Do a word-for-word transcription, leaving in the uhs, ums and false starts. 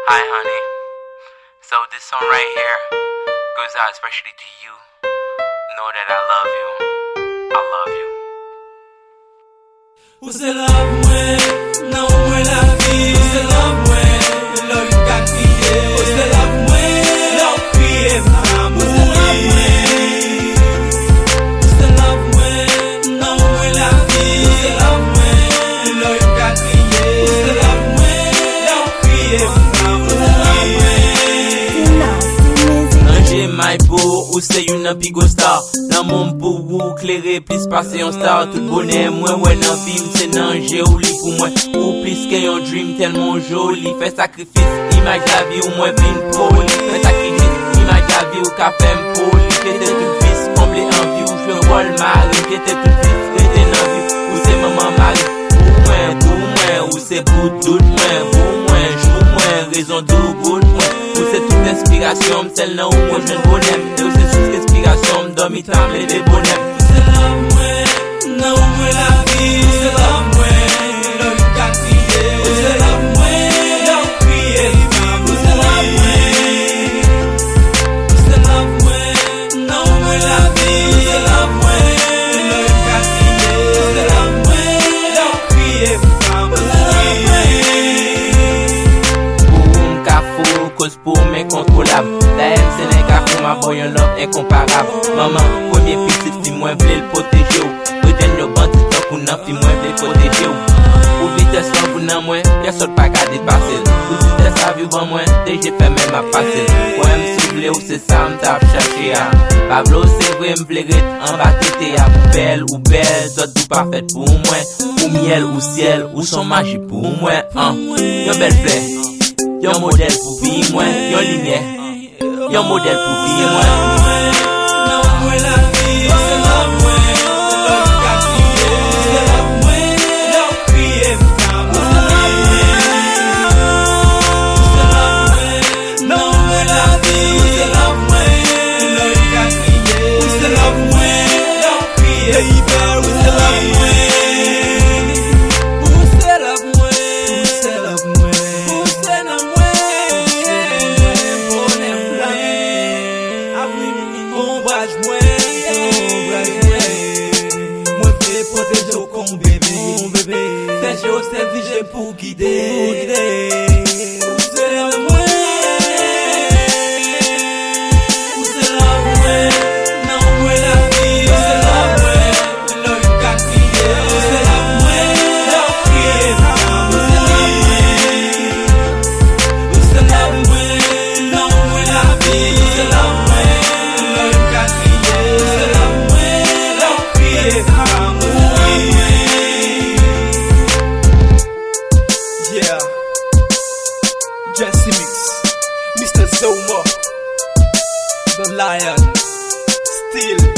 Hi, honey. So this song right here goes out especially to you. Know that I love you. I love you. Você love moi, não moi la vie. Você love moi, love you got me. Você love moi, não crier pra mourir. Você love moi, não moi la vie. Você love moi, love you got me. Você love moi, não crier pra mourir. Ange my beau, ou c'est une pigo star. Dans mon beau ou clairé, plus passer en star. Tout bonheur, moi, ouais, dans vie, c'est danger ou lit pour moi. Ou plus qu'un dream tellement joli. Fais sacrifice, image la vie ou moi, vine poli. Fais sacrifice, image la vie ou café poli. J'étais tout fils, comblé en vie ou je veux rôle mari. J'étais tout fils, j'étais dans vie, ou c'est maman mari. Pour moi, pour moi, ou c'est pour tout moi. Pour moi, joue moi, raison de good moi. Ou c'est toute inspiration, celle là où moi je ne bonheur. Ou c'est toute inspiration, dormi tam les des bonheurs. Você love moi, não moi la vie. Você love moi, love you got me. Você love moi, não crier pra mourir. Você love moi, não moi la vie. Você love moi, love you got me. Você love moi, não crier pra mourir. Pour un cafou, cause pour mes contrôlables. D'ailleurs, c'est les cafous, ma boy, un love incomparable. Maman, premier petit fille, moi, v'lait le protéger. Retiens nos bandits, tant qu'on a fille, moi, v'lait le protéger. Pour vitesse, quand vous n'en moins, y'a saute pas qu'à dépasser. Pour vitesse, à vivre en moins, déjà fait même à passer. Ouais, m'souffler ou c'est ça, m'tap chercher à. Pablo, c'est vrai, m'plairait en bas tété à. Belle ou belle, d'autres tout parfaite pour moi. Ou miel ou ciel, ou son magie pour moi. Hein, yon belle fleur. Yon modèle pour vie, moi, yon lumière. Yon modèle pour vie, moi. Non, moi la vie. Você love moi, love you got me. Você love moi, não crier pra mourir. Você love moi, non moi la vie. Você love moi, love you got me. Você love moi, não crier pra mourir. Você love moi. Você love moi. Você love moi. Você love moi. Ombrage moi, ombrage moi. Moi vais protéger au con bébé, mon bébé. C'est j'ai au service pour guider, pour guider. C'est la moi, c'est la moi. Non moi la vie, c'est la moi. Love you got me, c'est la moi. Non crier pas, c'est la moi. C'est la moi, non moi la vie, c'est la moi. Yeah, Jesse Mix, Mister Zoma, the Lion, still.